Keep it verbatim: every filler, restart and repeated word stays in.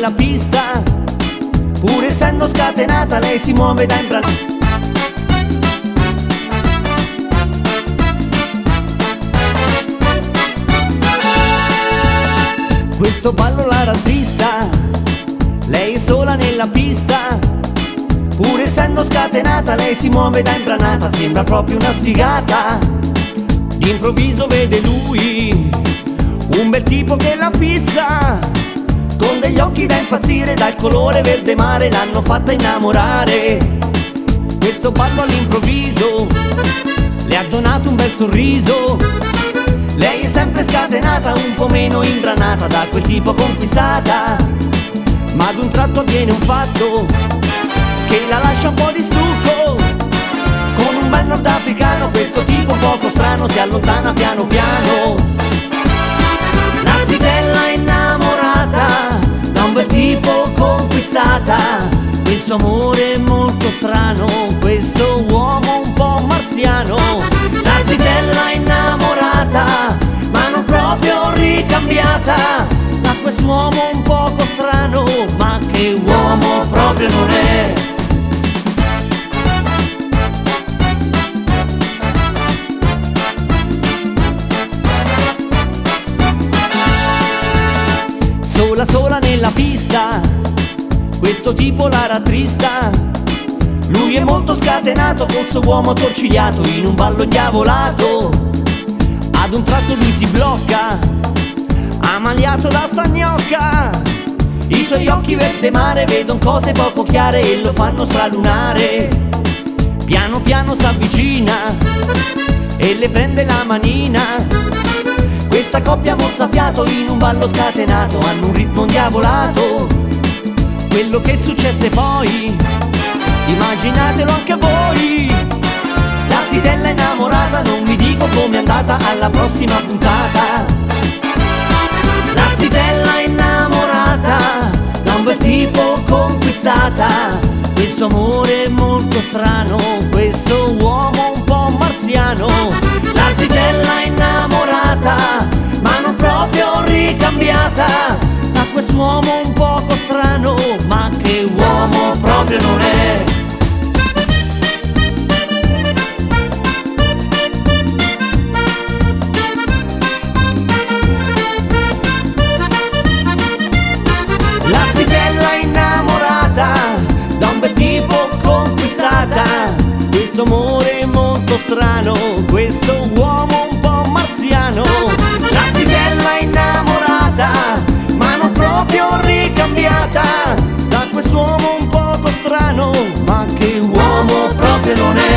nella pista, pur essendo scatenata lei si muove da imbranata. Questo ballo la rattrista, lei è sola nella pista, pur essendo scatenata lei si muove da imbranata, sembra proprio una sfigata. D'improvviso vede lui un bel tipo che la fissa, con degli occhi da impazzire, dal colore verde mare l'hanno fatta innamorare. Questo ballo all'improvviso le ha donato un bel sorriso, lei è sempre scatenata, un po' meno imbranata, da quel tipo conquistata. Ma ad un tratto avviene un fatto che la lascia un po' di stucco, con un bel nordafricano questo tipo poco strano si allontana piano piano. La zitella innamorata da un bel tipo conquistata, questo amore è molto strano, questo uomo un po' marziano. La zitella innamorata ma non proprio ricambiata da quest'uomo un poco strano, ma che uomo proprio non è. Sola sola nella pista, questo tipo la rattrista, lui è molto scatenato col suo uomo attorcigliato in un ballo indiavolato. Ad un tratto lui si blocca, ammaliato da sta gnocca, i suoi occhi verde mare vedono cose poco chiare e lo fanno stralunare. Piano piano s'avvicina e le prende la manina, questa coppia mozzafiato in un ballo scatenato, hanno un ritmo indiavolato. Quello che successe poi, immaginatelo anche voi. La zitella innamorata, non vi dico com'è andata, alla prossima puntata. La zitella innamorata da un bel tipo conquistata, questo amore è molto strano, questo uomo un po' marziano. La zitella innamorata ma non proprio ricambiata da quest'uomo un poco strano, ma che uomo proprio non è. La zitella innamorata da un bel tipo conquistata, questo amore è molto strano, questo uomo un po' marziano. La zitella innamorata ma non proprio ricambiata da quest'uomo un poco strano, ma che uomo proprio non è.